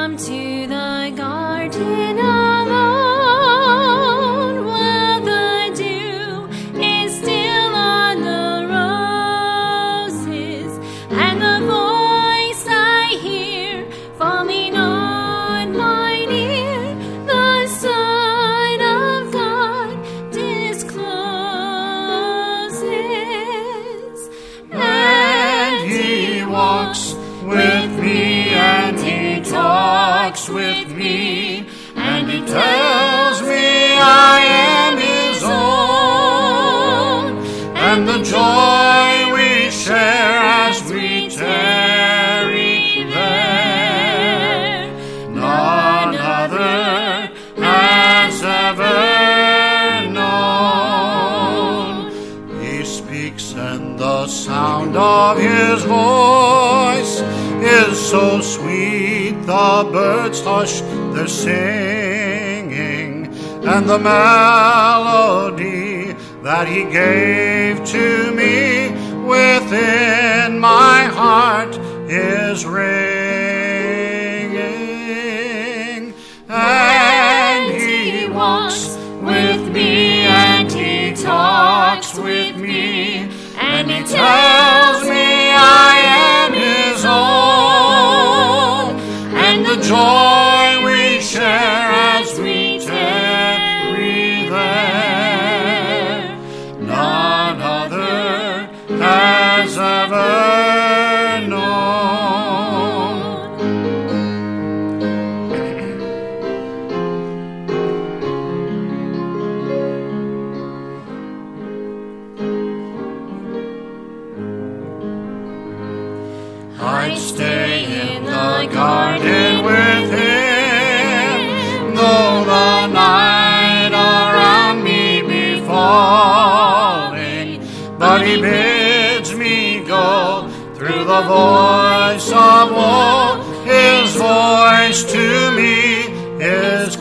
come to the garden alone, while the dew is still on the roses, and the voice I hear falling on mine ear, the Son of God discloses. And he walks with me, and he talks with me, and he tells me I am his own, and the joy we share as we tarry there, none other has ever known. He speaks, and the sound of his voice is so sweet, the birds hush their singing, and the melody that he gave to me within my heart is ringing. And he walks with me, and he talks with me, and he tells me I am his own, and the joy we share as we tarry there, none other has ever known. I'd stay in the garden with him, though the night around me be falling, but he bids me go through the voice of woe. His voice to me is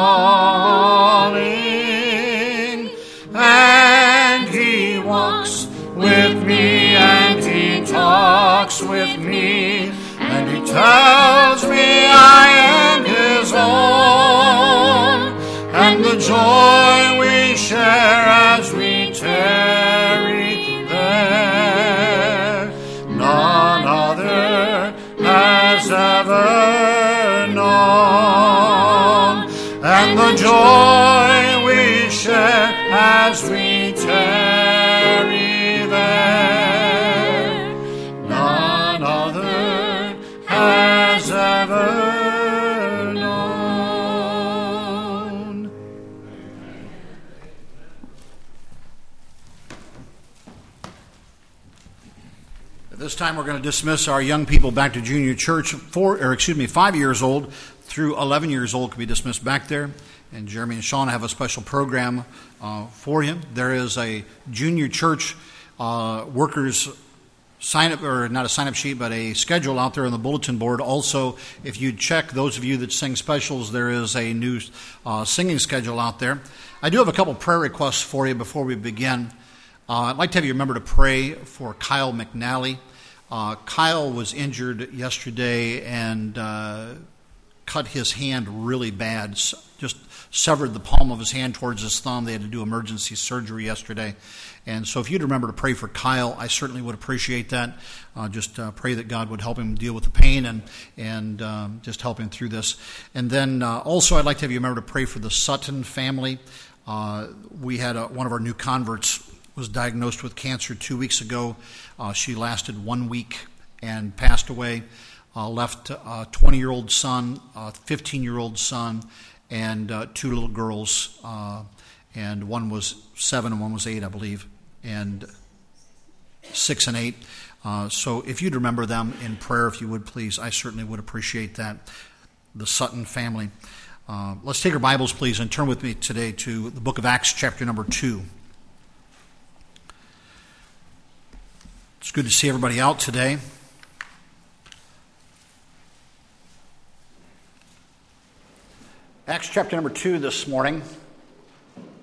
calling, and he walks with me, and he talks with me, and he tells me I am his own, and the joy we share as we tarry there, none other has ever known, and the joy we share as we tarry there, none other has ever known. At this time, we're going to dismiss our young people back to junior church. 5 years old through 11 years old can be dismissed back there. And Jeremy and Sean have a special program for him. There is a junior church workers sign up, or not a sign up sheet, but a schedule out there on the bulletin board. Also, if you check, those of you that sing specials, there is a new singing schedule out there. I do have a couple prayer requests for you before we begin. I'd like to have you remember to pray for Kyle McNally. Kyle was injured yesterday and cut his hand really bad, just severed the palm of his hand towards his thumb. They had to do emergency surgery yesterday. And so if you'd remember to pray for Kyle, I certainly would appreciate that. Just pray that God would help him deal with the pain and just help him through this. And then also I'd like to have you remember to pray for the Sutton family. We had one of our new converts was diagnosed with cancer 2 weeks ago. She lasted 1 week and passed away. Left a 20-year-old son, a 15-year-old son, and 2 little girls. And one was 7 and one was 8, I believe, and 6 and 8. So if you'd remember them in prayer, if you would, please, I certainly would appreciate that. The Sutton family. Let's take our Bibles, please, and turn with me today to the book of Acts, chapter number 2. It's good to see everybody out today. Acts chapter number 2 this morning.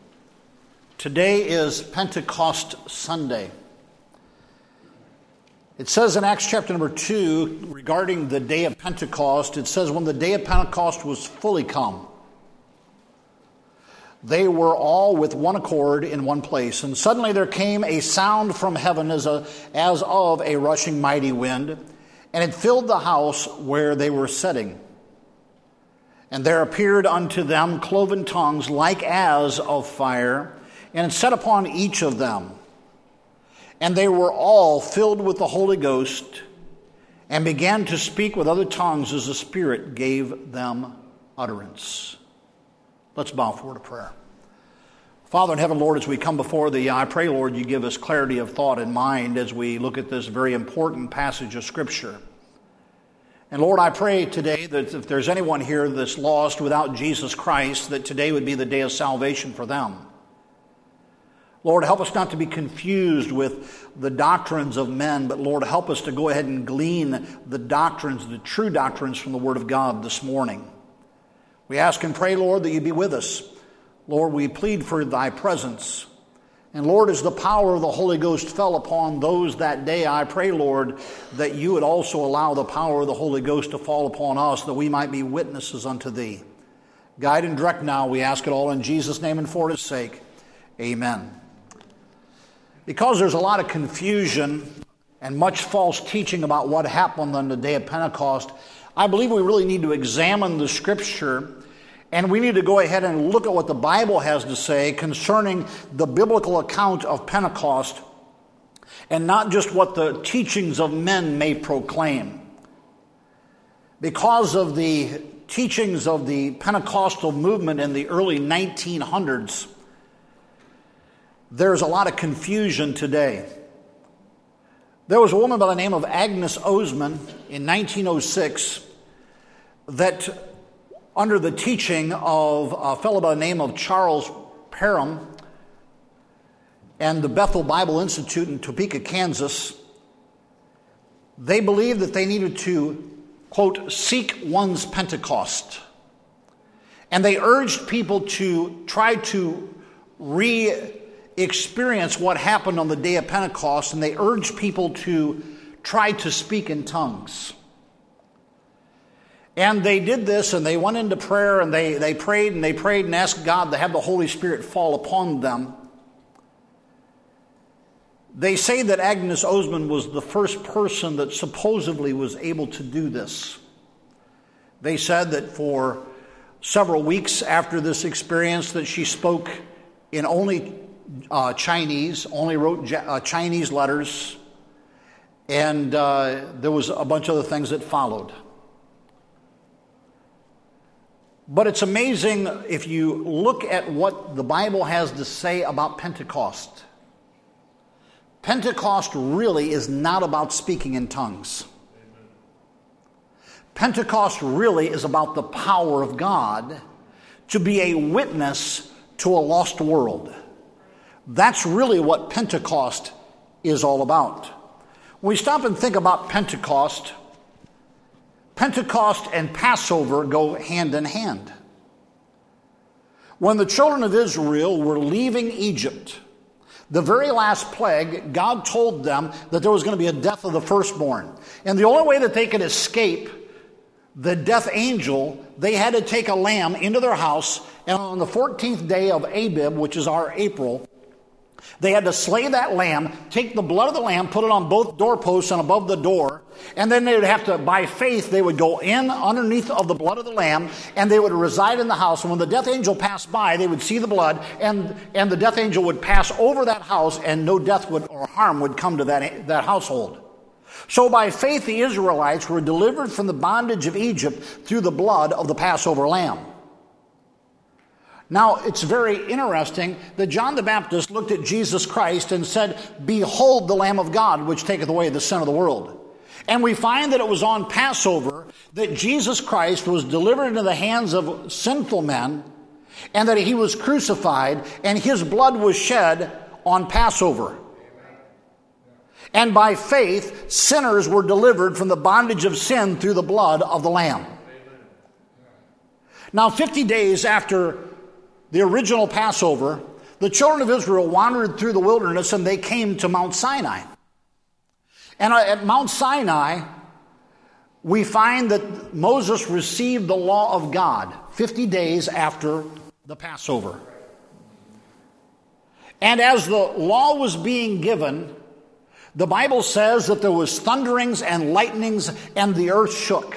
Today is Pentecost Sunday. It says in Acts chapter number 2, regarding the day of Pentecost, it says, when the day of Pentecost was fully come, they were all with one accord in one place. And suddenly there came a sound from heaven as of a rushing mighty wind, and it filled the house where they were sitting. And there appeared unto them cloven tongues like as of fire, and it set upon each of them. And they were all filled with the Holy Ghost, and began to speak with other tongues as the Spirit gave them utterance. Let's bow for a prayer. Father in heaven, Lord, as we come before Thee, I pray, Lord, You give us clarity of thought and mind as we look at this very important passage of Scripture. And Lord, I pray today that if there's anyone here that's lost without Jesus Christ, that today would be the day of salvation for them. Lord, help us not to be confused with the doctrines of men, but Lord, help us to go ahead and glean the doctrines, the true doctrines from the Word of God this morning. We ask and pray, Lord, that You be with us. Lord, we plead for Thy presence. And Lord, as the power of the Holy Ghost fell upon those that day, I pray, Lord, that You would also allow the power of the Holy Ghost to fall upon us, that we might be witnesses unto Thee. Guide and direct now, we ask it all in Jesus' name and for His sake. Amen. Because there's a lot of confusion and much false teaching about what happened on the day of Pentecost, I believe we really need to examine the Scripture, and we need to go ahead and look at what the Bible has to say concerning the biblical account of Pentecost, and not just what the teachings of men may proclaim. Because of the teachings of the Pentecostal movement in the early 1900s, there's a lot of confusion today. There was a woman by the name of Agnes Ozman in 1906 that, under the teaching of a fellow by the name of Charles Parham and the Bethel Bible Institute in Topeka, Kansas, they believed that they needed to, quote, seek one's Pentecost. And they urged people to try to experience what happened on the day of Pentecost, and they urged people to try to speak in tongues. And they did this, and they went into prayer, and they prayed and asked God to have the Holy Spirit fall upon them. They say that Agnes Ozman was the first person that supposedly was able to do this. They said that for several weeks after this experience that she spoke in only Chinese, only wrote Chinese letters, and there was a bunch of other things that followed. But it's amazing if you look at what the Bible has to say about Pentecost. Pentecost really is not about speaking in tongues. Pentecost really is about the power of God to be a witness to a lost world. That's really what Pentecost is all about. When we stop and think about Pentecost, Pentecost and Passover go hand in hand. When the children of Israel were leaving Egypt, the very last plague, God told them that there was going to be a death of the firstborn. And the only way that they could escape the death angel, they had to take a lamb into their house, and on the 14th day of Abib, which is our April, they had to slay that lamb, take the blood of the lamb, put it on both doorposts and above the door, and then they would have to, by faith, they would go in underneath of the blood of the lamb, and they would reside in the house. And when the death angel passed by, they would see the blood, and the death angel would pass over that house, and no death or harm would come to that household. So by faith, the Israelites were delivered from the bondage of Egypt through the blood of the Passover lamb. Now, it's very interesting that John the Baptist looked at Jesus Christ and said, "Behold the Lamb of God, which taketh away the sin of the world." And we find that it was on Passover that Jesus Christ was delivered into the hands of sinful men, and that he was crucified, and his blood was shed on Passover. And by faith, sinners were delivered from the bondage of sin through the blood of the Lamb. Now, 50 days after the original Passover, the children of Israel wandered through the wilderness, and they came to Mount Sinai. And at Mount Sinai, we find that Moses received the law of God 50 days after the Passover. And as the law was being given, the Bible says that there was thunderings and lightnings and the earth shook.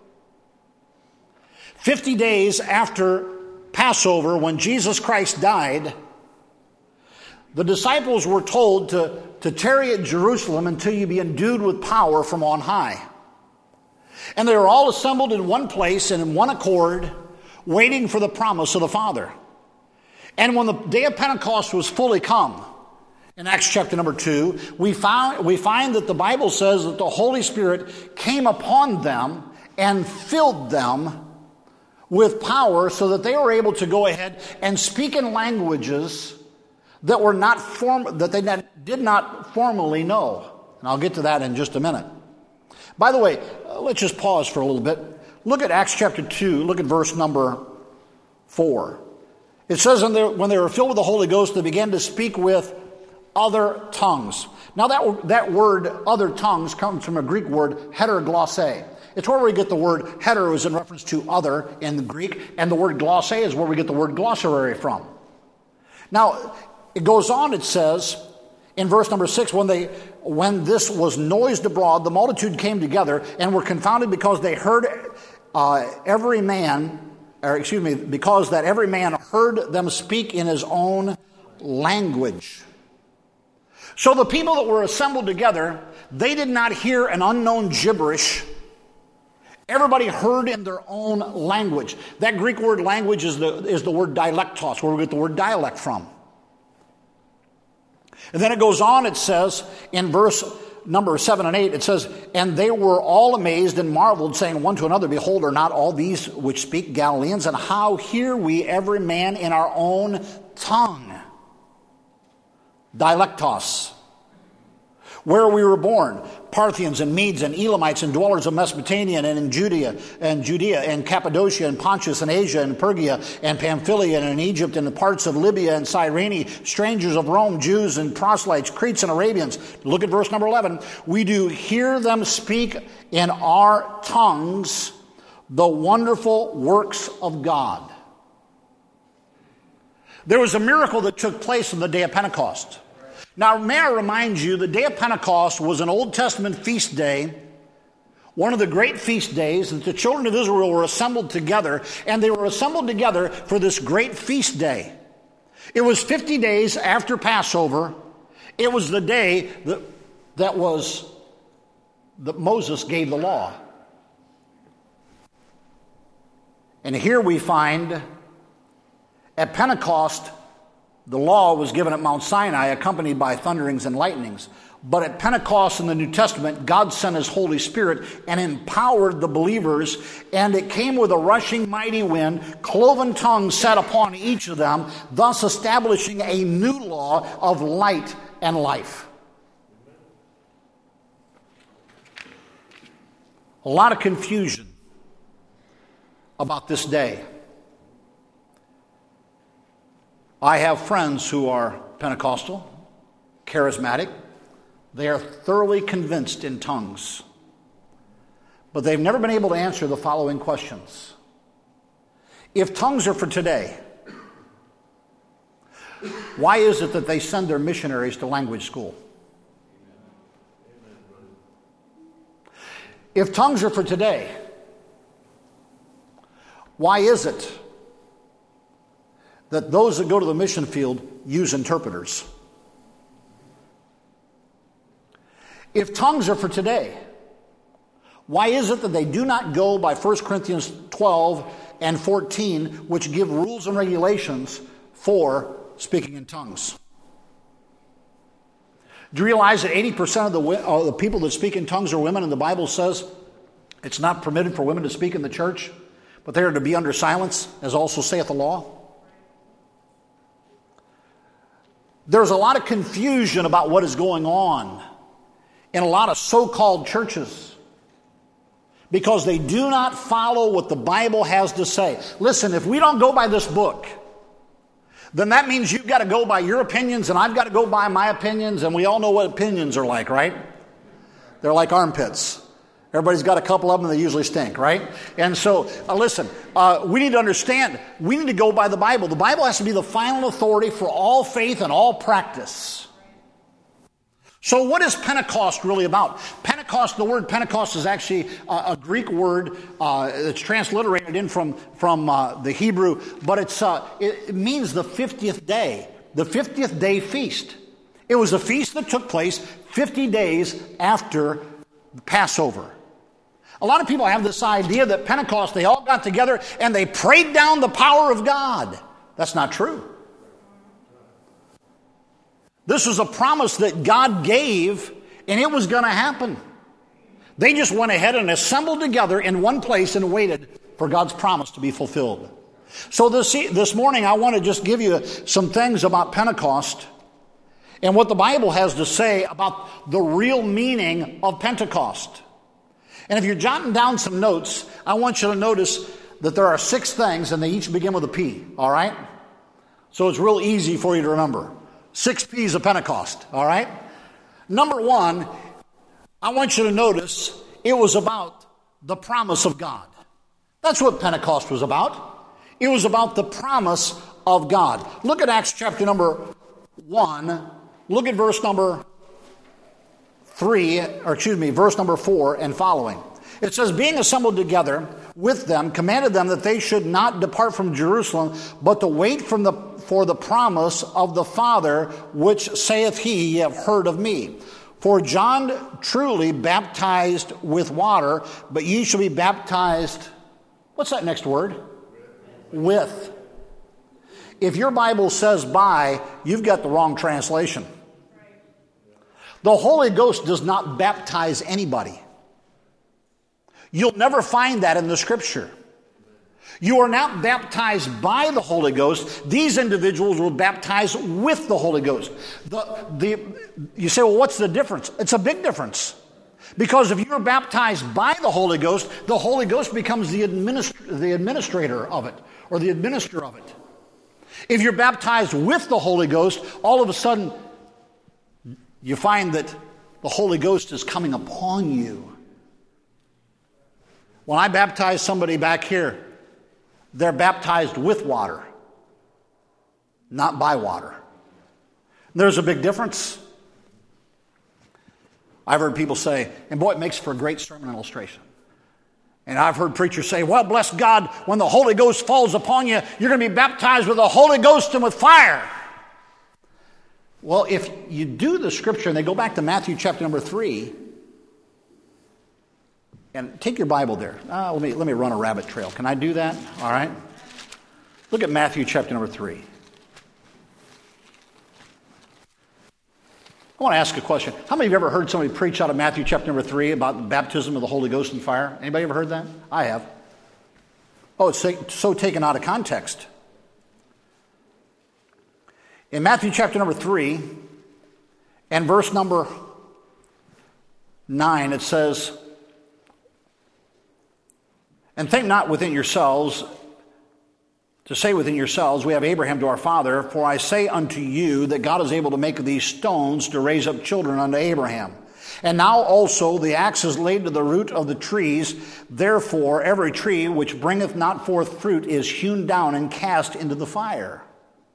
50 days after Passover, when Jesus Christ died, the disciples were told to tarry at Jerusalem until you be endued with power from on high. And they were all assembled in one place and in one accord, waiting for the promise of the Father. And when the day of Pentecost was fully come, in Acts chapter number 2, we find that the Bible says that the Holy Spirit came upon them and filled them with power so that they were able to go ahead and speak in languages that were not that they did not formally know. And I'll get to that in just a minute. By the way, let's just pause for a little bit. Look at Acts chapter 2. Look at verse number 4. It says, when they were filled with the Holy Ghost, they began to speak with other tongues. Now that word, other tongues, comes from a Greek word, heteroglosse. It's where we get the word heter is in reference to other in the Greek, and the word glosse is where we get the word glossary from. Now, it goes on, it says, in verse number 6, when this was noised abroad, the multitude came together and were confounded because they heard because that every man heard them speak in his own language. So the people that were assembled together, they did not hear an unknown gibberish. Everybody heard in their own language. That Greek word language is the word dialectos, where we get the word dialect from. And then it goes on, it says, in verse number 7 and 8, it says, and they were all amazed and marveled, saying one to another, behold, are not all these which speak Galileans? And how hear we every man in our own tongue? Dialectos. Where we were born, Parthians and Medes and Elamites and dwellers of Mesopotamia and in Judea and Cappadocia and Pontus and Asia and Phrygia and Pamphylia and in Egypt and the parts of Libya and Cyrene, strangers of Rome, Jews and proselytes, Cretes and Arabians. Look at verse number 11. We do hear them speak in our tongues the wonderful works of God. There was a miracle that took place on the day of Pentecost. Now, may I remind you, the day of Pentecost was an Old Testament feast day, one of the great feast days that the children of Israel were assembled together, and they were assembled together for this great feast day. It was 50 days after Passover. It was the day that Moses gave the law. And here we find at Pentecost, the law was given at Mount Sinai, accompanied by thunderings and lightnings. But at Pentecost in the New Testament, God sent His Holy Spirit and empowered the believers, and it came with a rushing mighty wind. Cloven tongues sat upon each of them, thus establishing a new law of light and life. A lot of confusion about this day. I have friends who are Pentecostal, charismatic. They are thoroughly convinced in tongues. But they've never been able to answer the following questions. If tongues are for today, why is it that they send their missionaries to language school? If tongues are for today, why is it that those that go to the mission field use interpreters? If tongues are for today, why is it that they do not go by 1 Corinthians 12 and 14, which give rules and regulations for speaking in tongues? Do you realize that 80% of the people that speak in tongues are women, and the Bible says it's not permitted for women to speak in the church, but they are to be under silence, as also saith the law? There's a lot of confusion about what is going on in a lot of so-called churches because they do not follow what the Bible has to say. Listen, if we don't go by this book, then that means you've got to go by your opinions and I've got to go by my opinions, and we all know what opinions are like, right? They're like armpits. Everybody's got a couple of them, and they usually stink, right? And so, listen, we need to understand, we need to go by the Bible. The Bible has to be the final authority for all faith and all practice. So what is Pentecost really about? Pentecost, the word Pentecost is actually a Greek word that's transliterated in from the Hebrew, but it means the 50th day, the 50th day feast. It was a feast that took place 50 days after Passover. A lot of people have this idea that Pentecost, they all got together and they prayed down the power of God. That's not true. This was a promise that God gave, and it was going to happen. They just went ahead and assembled together in one place and waited for God's promise to be fulfilled. So this morning, I want to just give you some things about Pentecost and what the Bible has to say about the real meaning of Pentecost. And if you're jotting down some notes, I want you to notice that there are 6 things, and they each begin with a P, all right? So it's real easy for you to remember. 6 P's of Pentecost, all right? Number 1, I want you to notice it was about the promise of God. That's what Pentecost was about. It was about the promise of God. Look at Acts chapter number 1. Look at verse number 4 and following. It says, being assembled together with them, commanded them that they should not depart from Jerusalem, but to wait for the promise of the Father, which saith he, ye have heard of me. For John truly baptized with water, but ye shall be baptized, what's that next word? With. If your Bible says by, you've got the wrong translation. The Holy Ghost does not baptize anybody. You'll never find that in the Scripture. You are not baptized by the Holy Ghost. These individuals were baptized with the Holy Ghost. You say, well, what's the difference? It's a big difference. Because if you're baptized by the Holy Ghost becomes the administrator of it, or the administrator of it. If you're baptized with the Holy Ghost, all of a sudden, you find that the Holy Ghost is coming upon you. When I baptize somebody back here, they're baptized with water, not by water. There's a big difference. I've heard people say, and boy, it makes for a great sermon illustration. And I've heard preachers say, well, bless God, when the Holy Ghost falls upon you, you're going to be baptized with the Holy Ghost and with fire. Well, if you do the Scripture, and they go back to Matthew chapter number 3, and take your Bible there. Let me run a rabbit trail. Can I do that? All right. Look at Matthew chapter number 3. I want to ask a question. How many of you ever heard somebody preach out of Matthew chapter number 3 about the baptism of the Holy Ghost and fire? Anybody ever heard that? I have. Oh, it's so taken out of context. In Matthew chapter number 3 and verse number 9, it says, and think not within yourselves, to say within yourselves, we have Abraham to our father, for I say unto you that God is able to make these stones to raise up children unto Abraham. And now also the axe is laid to the root of the trees. Therefore every tree which bringeth not forth fruit is hewn down and cast into the fire.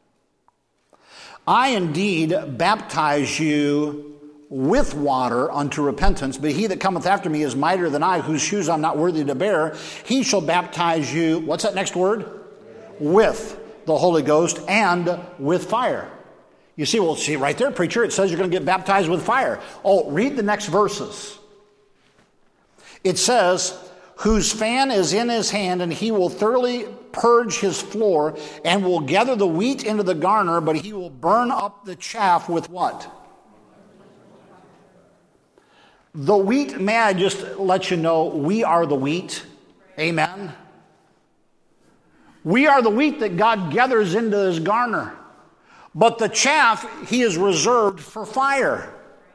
I indeed baptize you with water unto repentance, but he that cometh after me is mightier than I, whose shoes I'm not worthy to bear. He shall baptize you, what's that next word? With the Holy Ghost and with fire. You see, well, see right there, preacher, it says you're going to get baptized with fire. Oh, read the next verses. It says, whose fan is in his hand, and he will thoroughly purge his floor, and will gather the wheat into the garner, but he will burn up the chaff with what? The wheat, may I just let you know, we are the wheat. Amen. We are the wheat that God gathers into his garner. But the chaff, he is reserved for fire.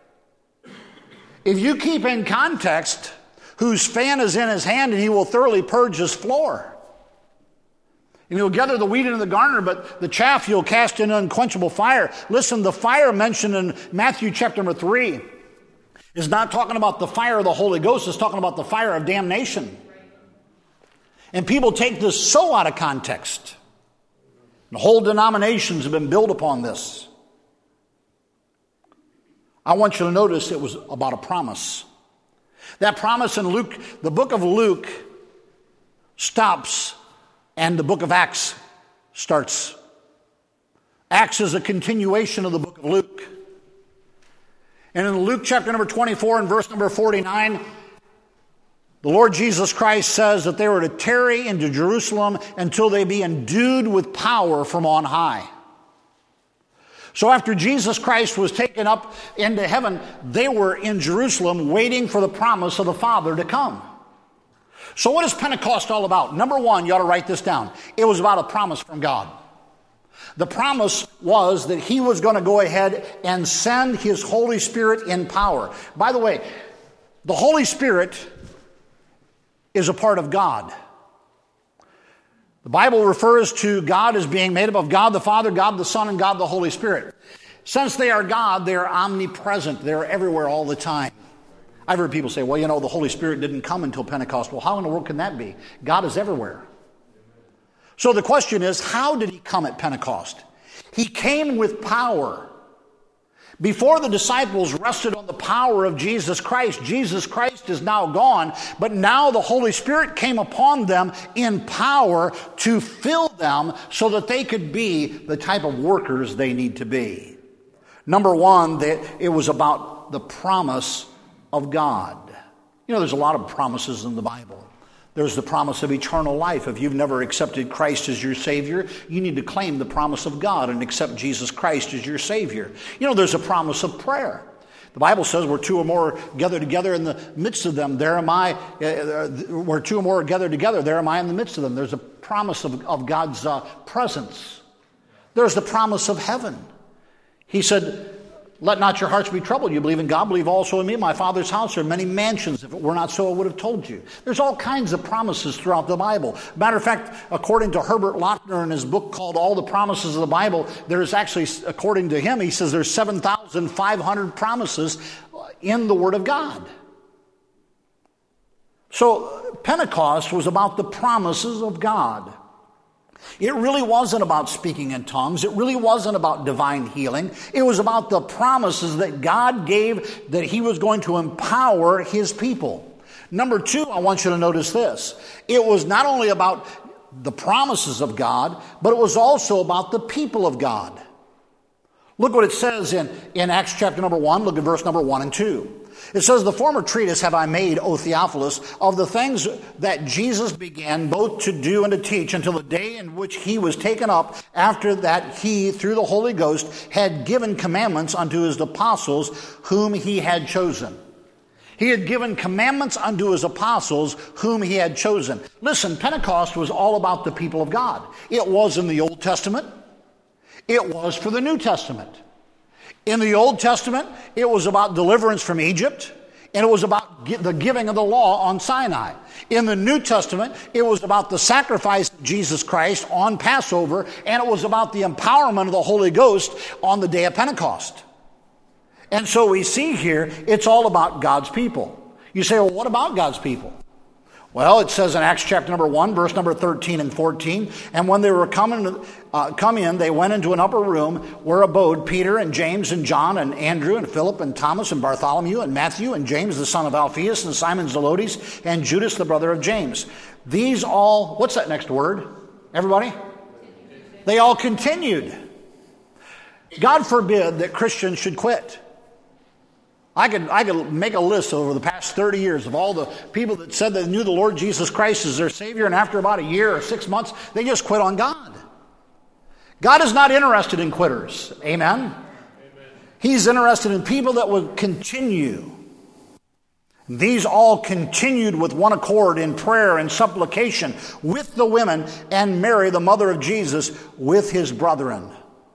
If you keep in context, whose fan is in his hand, and he will thoroughly purge his floor. And he'll gather the wheat into the garner, but the chaff you'll cast in unquenchable fire. Listen, the fire mentioned in Matthew chapter number 3 It's not talking about the fire of the Holy Ghost. It's talking about the fire of damnation. And people take this so out of context. And whole denominations have been built upon this. I want you to notice it was about a promise. That promise in Luke, the book of Luke stops and the book of Acts starts. Acts is a continuation of the book of Luke. And in Luke chapter number 24 and verse number 49, the Lord Jesus Christ says that they were to tarry into Jerusalem until they be endued with power from on high. So after Jesus Christ was taken up into heaven, they were in Jerusalem waiting for the promise of the Father to come. So what is Pentecost all about? Number one, you ought to write this down. It was about a promise from God. The promise was that he was going to go ahead and send his Holy Spirit in power. By the way, the Holy Spirit is a part of God. The Bible refers to God as being made up of God the Father, God the Son, and God the Holy Spirit. Since they are God, they are omnipresent. They're everywhere all the time. I've heard people say, well, you know, the Holy Spirit didn't come until Pentecost. Well, how in the world can that be? God is everywhere. So the question is, how did he come at Pentecost? He came with power. Before the disciples rested on the power of Jesus Christ is now gone, but now the Holy Spirit came upon them in power to fill them so that they could be the type of workers they need to be. Number one, it was about the promise of God. You know, there's a lot of promises in the Bible. There's the promise of eternal life. If you've never accepted Christ as your Savior, you need to claim the promise of God and accept Jesus Christ as your Savior. You know, there's a promise of prayer. The Bible says where two or more gather together in the midst of them, there am I. Where two or more are gathered together, there am I in the midst of them. There's a promise of God's presence. There's the promise of heaven. He said, let not your hearts be troubled. You believe in God, believe also in me. In my Father's house are many mansions. If it were not so, I would have told you. There's all kinds of promises throughout the Bible. Matter of fact, according to Herbert Lochner in his book called All the Promises of the Bible, there's actually, according to him, he says there's 7,500 promises in the Word of God. So Pentecost was about the promises of God. It really wasn't about speaking in tongues. It really wasn't about divine healing. It was about the promises that God gave that he was going to empower his people. Number two, I want you to notice this. It was not only about the promises of God, but it was also about the people of God. Look what it says in Acts chapter number 1. Look at verse number 1 and 2. It says, the former treatise have I made, O Theophilus, of the things that Jesus began both to do and to teach until the day in which he was taken up, after that he, through the Holy Ghost, had given commandments unto his apostles whom he had chosen. He had given commandments unto his apostles whom he had chosen. Listen, Pentecost was all about the people of God. It was in the Old Testament. It was for the New Testament. In the Old Testament, it was about deliverance from Egypt, and it was about the giving of the law on Sinai. In the New Testament, it was about the sacrifice of Jesus Christ on Passover, and it was about the empowerment of the Holy Ghost on the day of Pentecost. And so we see here, it's all about God's people. You say, well, what about God's people? Well, it says in Acts chapter number 1, verse number 13 and 14, and when they were come in, they went into an upper room where abode Peter and James and John and Andrew and Philip and Thomas and Bartholomew and Matthew and James the son of Alphaeus and Simon Zelotes and Judas the brother of James. These all, what's that next word? Everybody? They all continued. God forbid that Christians should quit. I could make a list over the past 30 years of all the people that said they knew the Lord Jesus Christ as their Savior, and after about a year or 6 months, they just quit on God. God is not interested in quitters. Amen? Amen. He's interested in people that would continue. These all continued with one accord in prayer and supplication with the women and Mary, the mother of Jesus, with his brethren.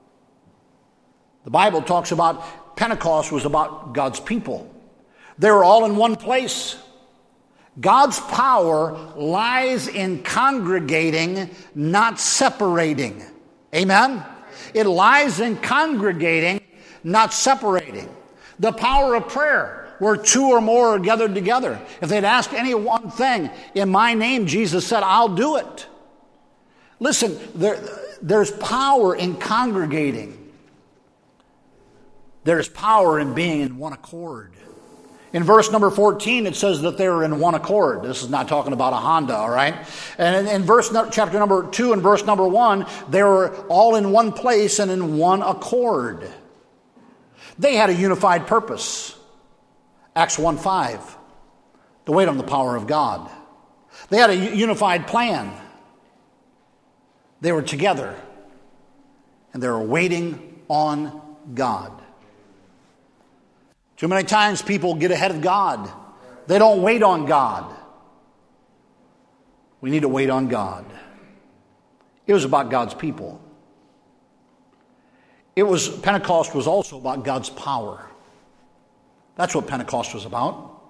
The Bible talks about Pentecost was about God's people. They were all in one place. God's power lies in congregating, not separating. Amen? It lies in congregating, not separating. The power of prayer where two or more are gathered together. If they'd ask any one thing in my name, Jesus said, I'll do it. Listen, there's power in congregating. There's power in being in one accord. In verse number 14, it says that they were in one accord. This is not talking about a Honda, all right? And in chapter number 2 and verse number 1, they were all in one place and in one accord. They had a unified purpose. Acts 1:5, to wait on the power of God. They had a unified plan. They were together, and they were waiting on God. Too many times people get ahead of God. They don't wait on God. We need to wait on God. It was about God's people. Pentecost was also about God's power. That's what Pentecost was about.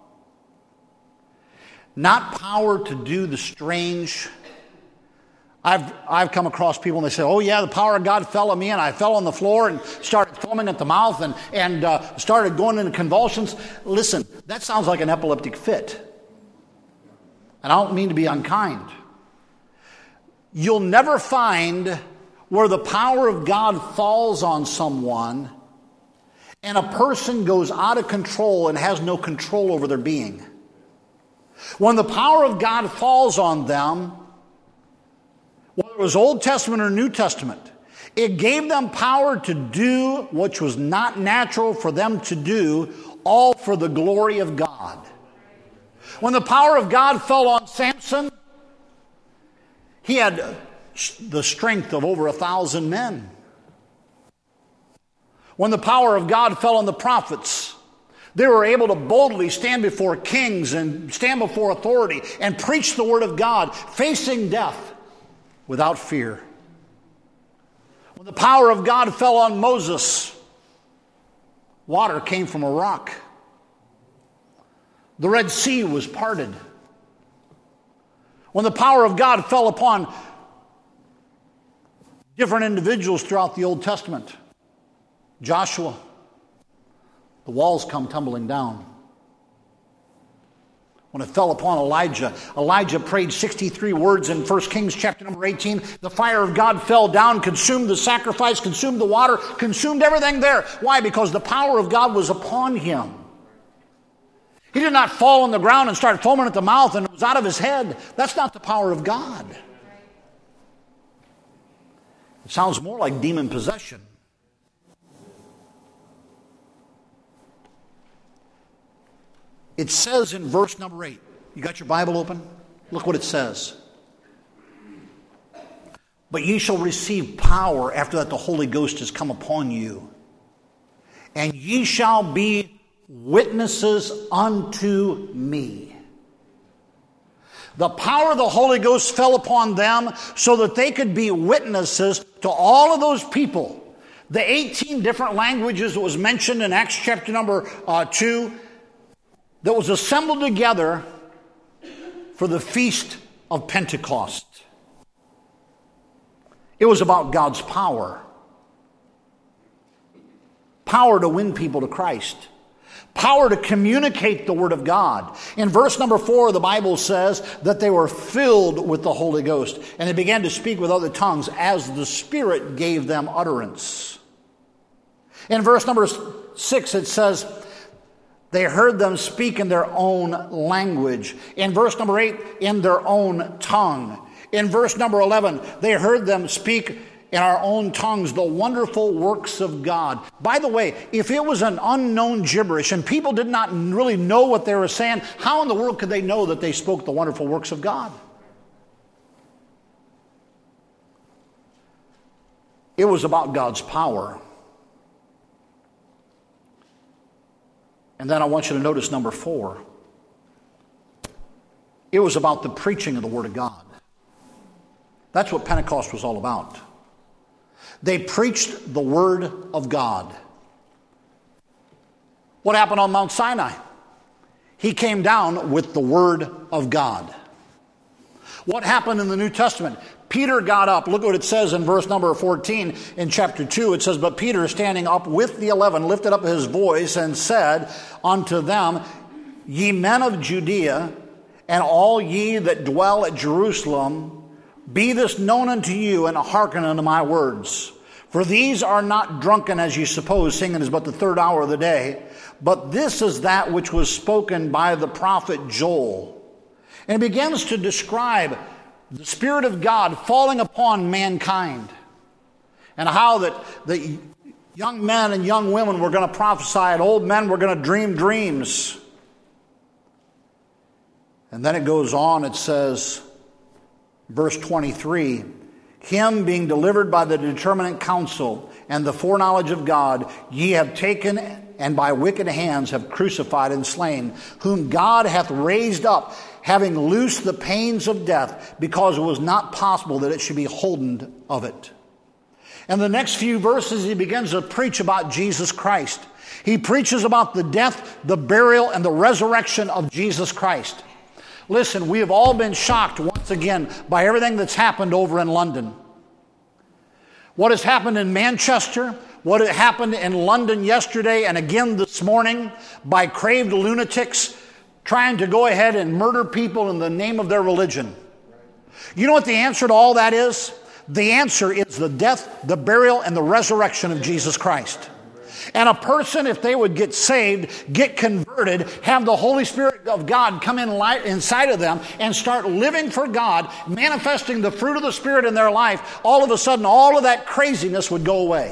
Not power to do the strange. I've come across people and they say, oh yeah, the power of God fell on me and I fell on the floor and started foaming at the mouth and started going into convulsions. Listen, that sounds like an epileptic fit. And I don't mean to be unkind. You'll never find where the power of God falls on someone and a person goes out of control and has no control over their being. When the power of God falls on them, whether it was Old Testament or New Testament, it gave them power to do which was not natural for them to do, all for the glory of God. When the power of God fell on Samson, he had the strength of over 1,000 men. When the power of God fell on the prophets, they were able to boldly stand before kings and stand before authority and preach the word of God, facing death without fear. When the power of God fell on Moses, water came from a rock. The Red Sea was parted. When the power of God fell upon different individuals throughout the Old Testament, Joshua, the walls come tumbling down. When it fell upon Elijah prayed 63 words in 1 Kings chapter number 18. The fire of God fell down, consumed the sacrifice, consumed the water, consumed everything there. Why? Because the power of God was upon him. He did not fall on the ground and start foaming at the mouth and it was out of his head. That's not the power of God. It sounds more like demon possession. It says in verse number 8, you got your Bible open? Look what it says. But ye shall receive power after that the Holy Ghost has come upon you. And ye shall be witnesses unto me. The power of the Holy Ghost fell upon them so that they could be witnesses to all of those people. The 18 different languages that was mentioned in Acts chapter number 2 that was assembled together for the feast of Pentecost. It was about God's power. Power to win people to Christ. Power to communicate the Word of God. In verse number 4, the Bible says that they were filled with the Holy Ghost. And they began to speak with other tongues as the Spirit gave them utterance. In verse number 6, it says, they heard them speak in their own language. In verse number 8, in their own tongue. In verse number 11, they heard them speak in our own tongues the wonderful works of God. By the way, if it was an unknown gibberish and people did not really know what they were saying, how in the world could they know that they spoke the wonderful works of God? It was about God's power. And then I want you to notice number 4. It was about the preaching of the Word of God. That's what Pentecost was all about. They preached the Word of God. What happened on Mount Sinai? He came down with the Word of God. What happened in the New Testament? Peter got up. Look what it says in verse number 14 in chapter 2. It says, "But Peter, standing up with the 11, lifted up his voice and said unto them, Ye men of Judea, and all ye that dwell at Jerusalem, be this known unto you, and hearken unto my words. For these are not drunken, as ye suppose, singing is but the third hour of the day. But this is that which was spoken by the prophet Joel." And it begins to describe the Spirit of God falling upon mankind, and how that the young men and young women were going to prophesy, and old men were going to dream dreams. And then it goes on, it says, verse 23, "Him being delivered by the determinate counsel and the foreknowledge of God, ye have taken and by wicked hands have crucified and slain, whom God hath raised up, having loosed the pains of death, because it was not possible that it should be holden of it." And the next few verses, he begins to preach about Jesus Christ. He preaches about the death, the burial, and the resurrection of Jesus Christ. Listen, we have all been shocked once again by everything that's happened over in London. What has happened in Manchester, what had happened in London yesterday and again this morning by craved lunatics trying to go ahead and murder people in the name of their religion. You know what the answer to all that is? The answer is the death, the burial, and the resurrection of Jesus Christ. And a person, if they would get saved, get converted, have the Holy Spirit of God come in inside of them and start living for God, manifesting the fruit of the Spirit in their life, all of a sudden all of that craziness would go away.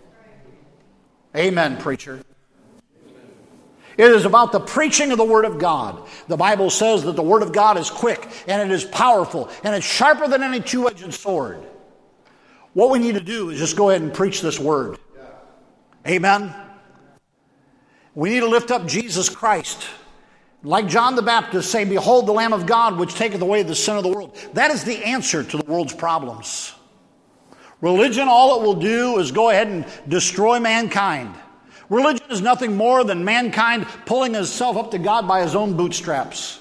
Amen, preacher. It is about the preaching of the Word of God. The Bible says that the Word of God is quick and it is powerful and it's sharper than any two-edged sword. What we need to do is just go ahead and preach this Word. Amen. We need to lift up Jesus Christ. Like John the Baptist say, "Behold the Lamb of God, which taketh away the sin of the world." That is the answer to the world's problems. Religion, all it will do is go ahead and destroy mankind. Religion is nothing more than mankind pulling himself up to God by his own bootstraps.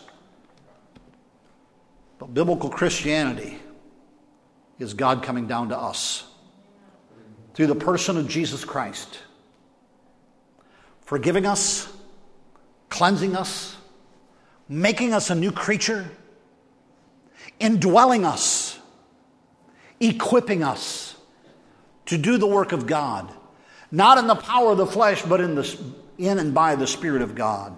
But biblical Christianity is God coming down to us through the person of Jesus Christ, forgiving us, cleansing us, making us a new creature, indwelling us, equipping us to do the work of God, not in the power of the flesh, but in and by the Spirit of God.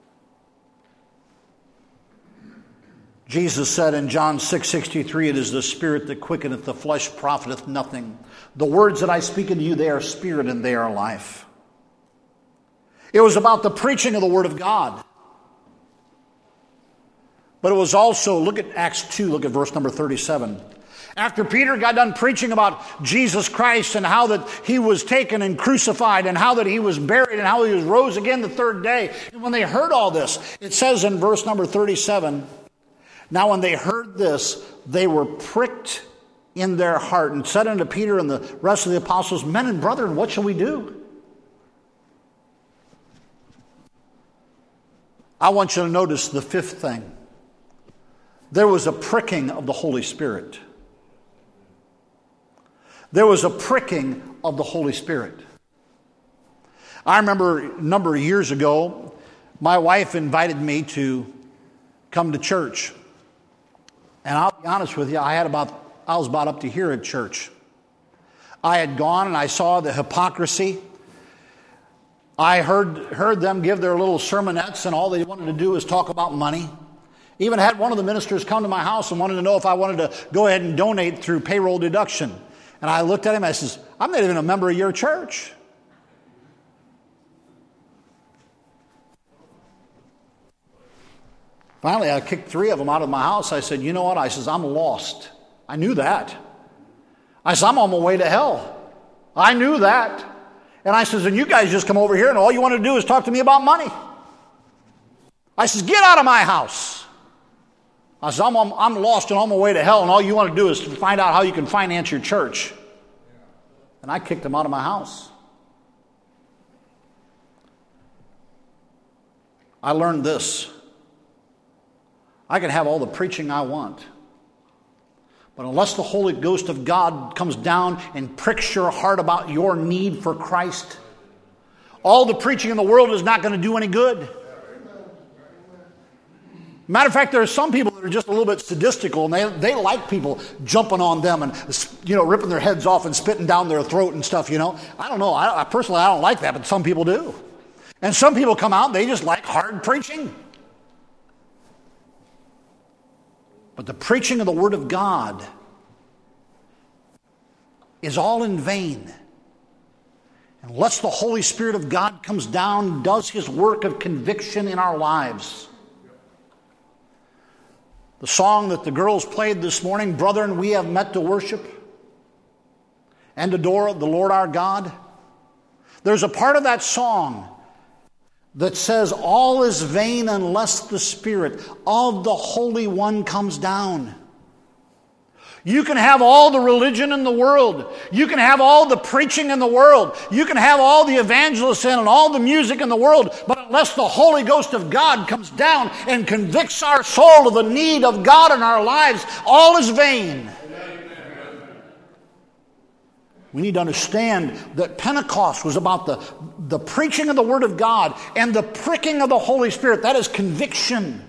Jesus said in John 6:63, "It is the Spirit that quickeneth, the flesh profiteth nothing. The words that I speak unto you, they are spirit and they are life." It was about the preaching of the Word of God. But it was also, look at Acts 2, look at verse number 37. After Peter got done preaching about Jesus Christ and how that he was taken and crucified and how that he was buried and how he was rose again the third day. And when they heard all this, it says in verse number 37, "Now when they heard this, they were pricked in their heart and said unto Peter and the rest of the apostles, 'Men and brethren, what shall we do?'" I want you to notice the fifth thing. There was a pricking of the Holy Spirit. There was a pricking of the Holy Spirit. I remember a number of years ago, my wife invited me to come to church. And I'll be honest with you, I was about up to here at church. I had gone and I saw the hypocrisy. I heard them give their little sermonettes, and all they wanted to do was talk about money. Even had one of the ministers come to my house and wanted to know if I wanted to go ahead and donate through payroll deduction. And I looked at him and I says, "I'm not even a member of your church." Finally, I kicked 3 of them out of my house. I said, "You know what?" I says, "I'm lost." I knew that. I said, "I'm on my way to hell." I knew that. And I says, "And you guys just come over here and all you want to do is talk to me about money." I says, "Get out of my house." I said, I'm lost and on my way to hell, and all you want to do is find out how you can finance your church. And I kicked him out of my house. I learned this. I can have all the preaching I want, But unless the Holy Ghost of God comes down and pricks your heart about your need for Christ, all the preaching in the world is not going to do any good. Matter of fact, there are some people that are just a little bit sadistical, and they like people jumping on them and, ripping their heads off and spitting down their throat and stuff, I don't know. I personally don't like that, but some people do. And some people come out and they just like hard preaching. But the preaching of the Word of God is all in vain unless the Holy Spirit of God comes down and does His work of conviction in our lives. The song that the girls played this morning, "Brethren, we have met to worship and adore the Lord our God." There's a part of that song that says, all is vain unless the Spirit of the Holy One comes down. You can have all the religion in the world. You can have all the preaching in the world. You can have all the evangelists in and all the music in the world. But unless the Holy Ghost of God comes down and convicts our soul of the need of God in our lives, all is vain. We need to understand that Pentecost was about the preaching of the Word of God and the pricking of the Holy Spirit. That is conviction.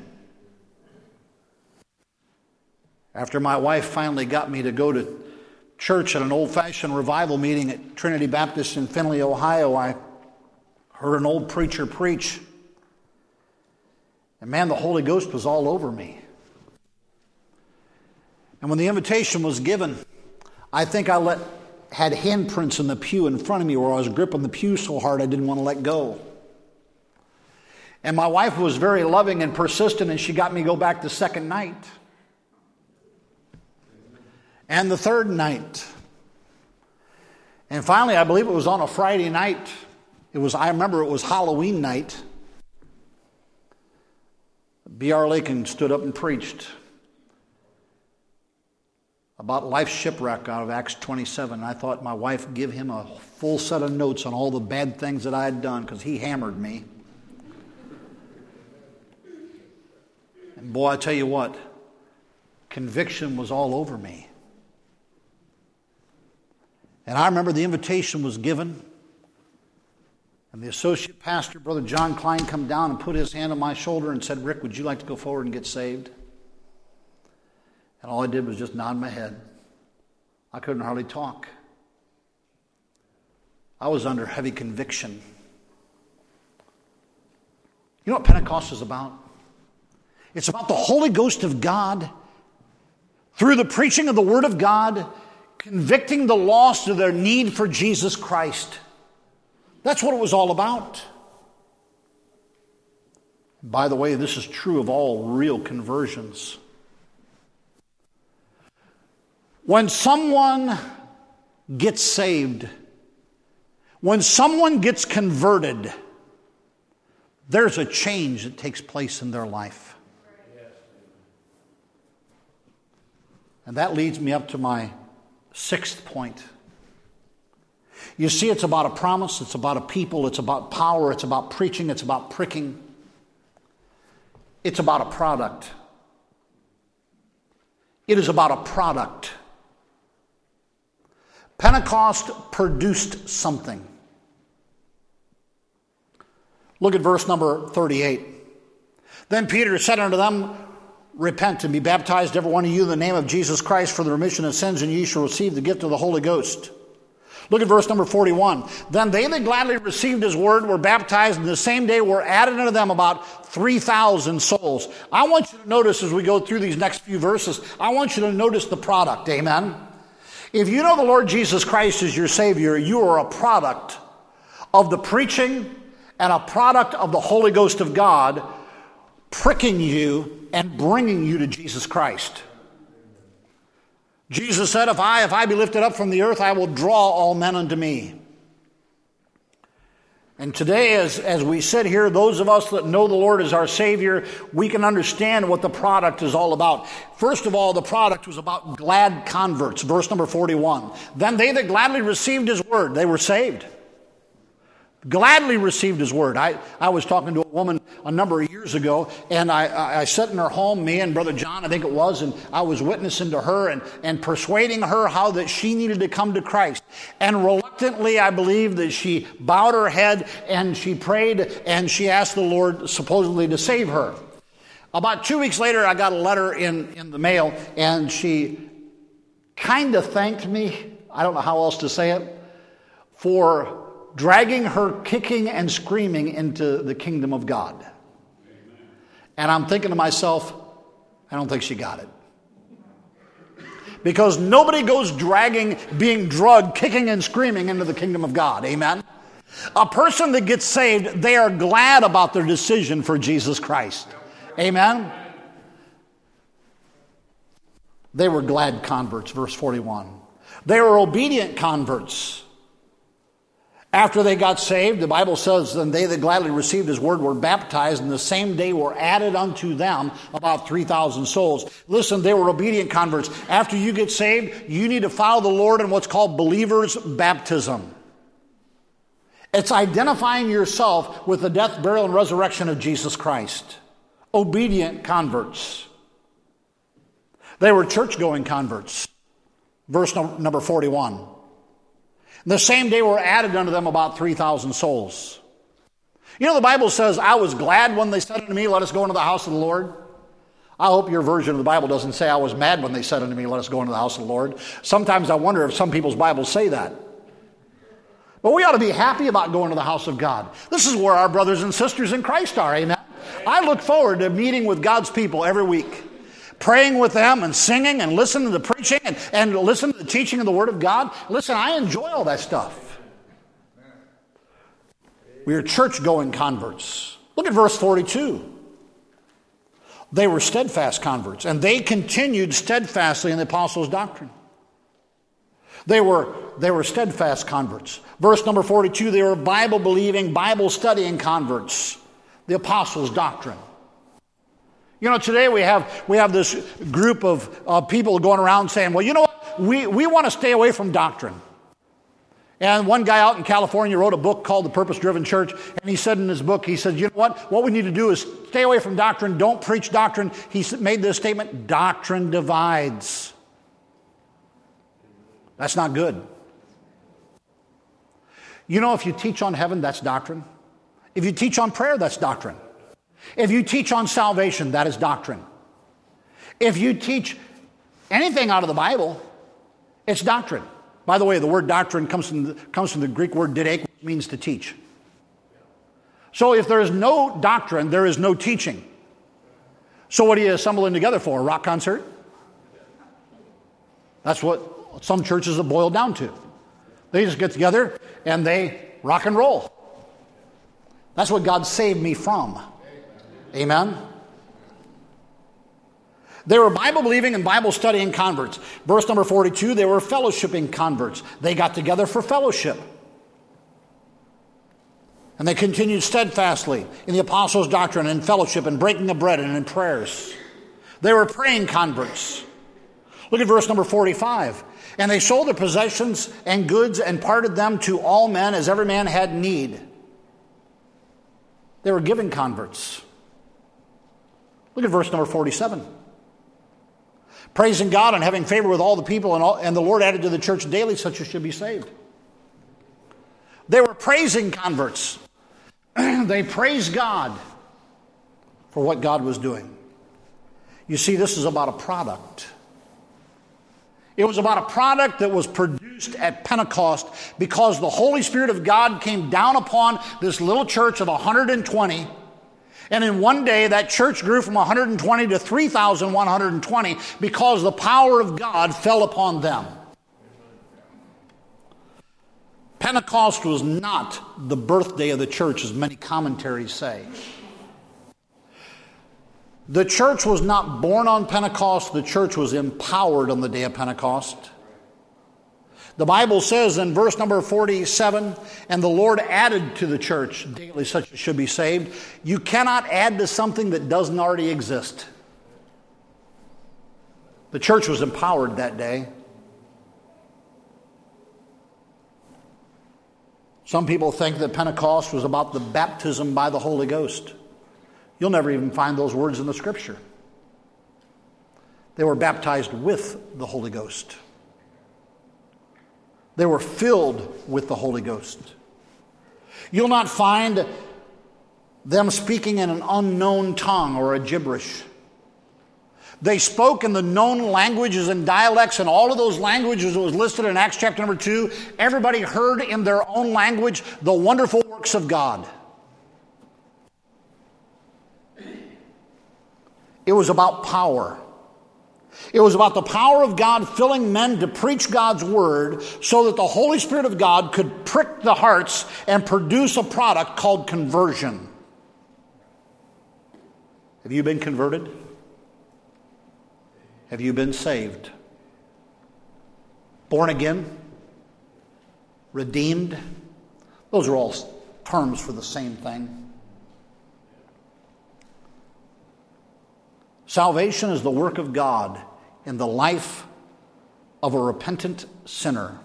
After my wife finally got me to go to church at an old-fashioned revival meeting at Trinity Baptist in Findlay, Ohio, I heard an old preacher preach. And man, the Holy Ghost was all over me. And when the invitation was given, I think I had handprints in the pew in front of me where I was gripping the pew so hard I didn't want to let go. And my wife was very loving and persistent, and she got me to go back the second night. And the third night. And finally, I believe it was on a Friday night. I remember it was Halloween night. B.R. Lakin stood up and preached about life's shipwreck out of Acts 27. I thought my wife give him a full set of notes on all the bad things that I had done, because he hammered me. And boy, I tell you what, conviction was all over me. And I remember the invitation was given, and the associate pastor, Brother John Klein, come down and put his hand on my shoulder and said, "Rick, would you like to go forward and get saved?" And all I did was just nod my head. I couldn't hardly talk. I was under heavy conviction. You know what Pentecost is about? It's about the Holy Ghost of God, through the preaching of the Word of God, convicting the lost of their need for Jesus Christ. That's what it was all about. By the way, this is true of all real conversions. When someone gets saved, when someone gets converted, there's a change that takes place in their life. And that leads me up to my sixth point. You see, it's about a promise, it's about a people, it's about power, it's about preaching, it's about pricking. It's about a product. It is about a product. Pentecost produced something. Look at verse number 38. Then Peter said unto them, "Repent and be baptized, every one of you, in the name of Jesus Christ for the remission of sins, and ye shall receive the gift of the Holy Ghost." Look at verse number 41. Then they that gladly received his word were baptized, and the same day were added unto them about 3,000 souls. I want you to notice as we go through these next few verses, I want you to notice the product. Amen? If you know the Lord Jesus Christ as your Savior, you are a product of the preaching and a product of the Holy Ghost of God pricking you and bringing you to Jesus Christ. Jesus said, if I be lifted up from the earth, I will draw all men unto me. And today, as we sit here, those of us that know the Lord as our Savior, we can understand what the product is all about. First of all, the product was about glad converts. Verse number 41. Then they that gladly received his word, they were saved. Gladly received his word. I was talking to a woman a number of years ago, and I sat in her home, me and Brother John, I think it was, and I was witnessing to her and persuading her how that she needed to come to Christ. And reluctantly, I believe that she bowed her head and she prayed and she asked the Lord supposedly to save her. About 2 weeks later, I got a letter in the mail, and she kind of thanked me, I don't know how else to say it, for dragging her kicking and screaming into the kingdom of God. Amen. And I'm thinking to myself, I don't think she got it. Because nobody goes being drugged, kicking and screaming into the kingdom of God. Amen? A person that gets saved, they are glad about their decision for Jesus Christ. Amen? They were glad converts, verse 41. They were obedient converts. After they got saved, the Bible says, and they that gladly received his word were baptized, and the same day were added unto them about 3,000 souls. Listen, they were obedient converts. After you get saved, you need to follow the Lord in what's called believer's baptism. It's identifying yourself with the death, burial, and resurrection of Jesus Christ. Obedient converts. They were church-going converts. Verse number 41. The same day were added unto them about 3,000 souls. You know, the Bible says, I was glad when they said unto me, let us go into the house of the Lord. I hope your version of the Bible doesn't say, I was mad when they said unto me, let us go into the house of the Lord. Sometimes I wonder if some people's Bibles say that. But we ought to be happy about going to the house of God. This is where our brothers and sisters in Christ are, amen? I look forward to meeting with God's people every week, praying with them and singing and listening to the preaching and listening to the teaching of the Word of God. Listen, I enjoy all that stuff. We are church-going converts. Look at verse 42. They were steadfast converts, and they continued steadfastly in the apostles' doctrine. They were steadfast converts. Verse number 42, they were Bible-believing, Bible-studying converts. The apostles' doctrine. You know, today we have this group of people going around saying, well, you know what? We want to stay away from doctrine. And one guy out in California wrote a book called The Purpose-Driven Church, and he said in his book, he said, you know what? What we need to do is stay away from doctrine. Don't preach doctrine. He made this statement, doctrine divides. That's not good. You know, if you teach on heaven, that's doctrine. If you teach on prayer, that's doctrine. If you teach on salvation, that is doctrine. If you teach anything out of the Bible, it's doctrine. By the way, the word doctrine comes from the Greek word didache, which means to teach. So if there is no doctrine, there is no teaching. So what are you assembling together for? A rock concert? That's what some churches have boiled down to. They just get together and they rock and roll. That's what God saved me from. Amen? They were Bible-believing and Bible-studying converts. Verse number 42, they were fellowshipping converts. They got together for fellowship. And they continued steadfastly in the apostles' doctrine and fellowship and breaking of bread and in prayers. They were praying converts. Look at verse number 45. And they sold their possessions and goods and parted them to all men as every man had need. They were giving converts. Look at verse number 47. Praising God and having favor with all the people, and the Lord added to the church daily such as should be saved. They were praising converts. They praised God for what God was doing. You see, this is about a product. It was about a product that was produced at Pentecost because the Holy Spirit of God came down upon this little church of 120. And in one day, that church grew from 120 to 3,120 because the power of God fell upon them. Pentecost was not the birthday of the church, as many commentaries say. The church was not born on Pentecost. The church was empowered on the day of Pentecost. The Bible says in verse number 47, and the Lord added to the church daily such as should be saved. You cannot add to something that doesn't already exist. The church was empowered that day. Some people think that Pentecost was about the baptism by the Holy Ghost. You'll never even find those words in the Scripture. They were baptized with the Holy Ghost. They were filled with the Holy Ghost. You'll not find them speaking in an unknown tongue or a gibberish. They spoke in the known languages and dialects, and all of those languages that was listed in Acts chapter number 2, everybody heard in their own language the wonderful works of God. It was about power. It was about the power of God filling men to preach God's word so that the Holy Spirit of God could prick the hearts and produce a product called conversion. Have you been converted? Have you been saved? Born again? Redeemed? Those are all terms for the same thing. Salvation is the work of God in the life of a repentant sinner.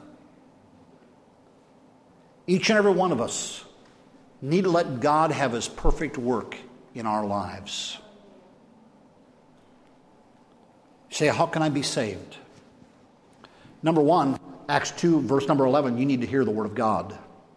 Each and every one of us need to let God have his perfect work in our lives. You say, how can I be saved? Number one, Acts 2, verse number 11, you need to hear the word of God.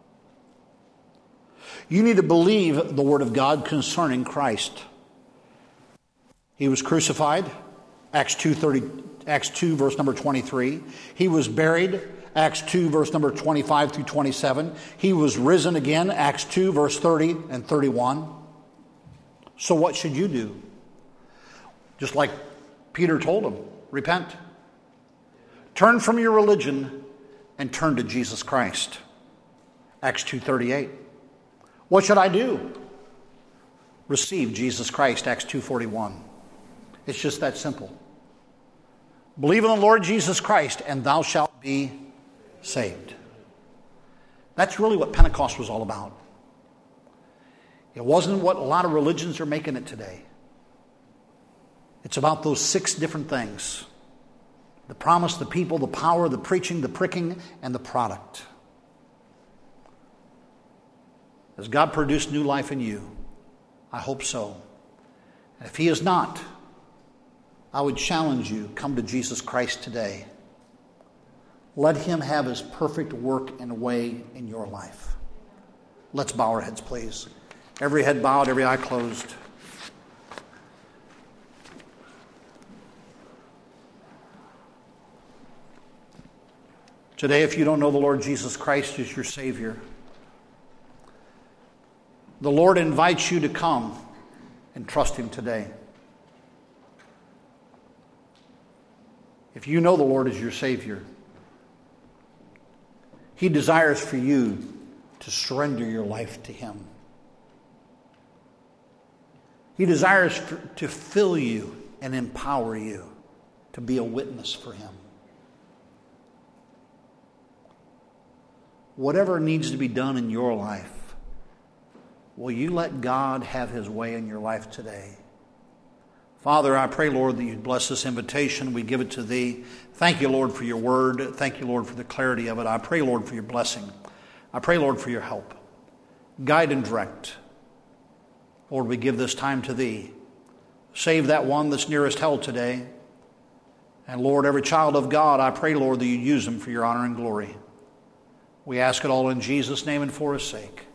You need to believe the word of God concerning Christ. He was crucified, Acts 2, verse number 23. He was buried, Acts 2, verse number 25 through 27. He was risen again, Acts 2, verse 30 and 31. So what should you do? Just like Peter told him, repent. Turn from your religion and turn to Jesus Christ. Acts 2:38. What should I do? Receive Jesus Christ, Acts 2:41. It's just that simple. Believe in the Lord Jesus Christ and thou shalt be saved. That's really what Pentecost was all about. It wasn't what a lot of religions are making it today. It's about those 6 different things. The promise, the people, the power, the preaching, the pricking, and the product. Has God produced new life in you? I hope so. And if he has not, I would challenge you, come to Jesus Christ today. Let him have his perfect work and way in your life. Let's bow our heads, please. Every head bowed, every eye closed. Today, if you don't know the Lord Jesus Christ as your Savior, the Lord invites you to come and trust him today. If you know the Lord as your Savior, he desires for you to surrender your life to him. He desires to fill you and empower you to be a witness for him. Whatever needs to be done in your life, will you let God have his way in your life today? Father, I pray, Lord, that you'd bless this invitation. We give it to thee. Thank you, Lord, for your word. Thank you, Lord, for the clarity of it. I pray, Lord, for your blessing. I pray, Lord, for your help. Guide and direct. Lord, we give this time to thee. Save that one that's nearest hell today. And Lord, every child of God, I pray, Lord, that you use them for your honor and glory. We ask it all in Jesus' name and for his sake.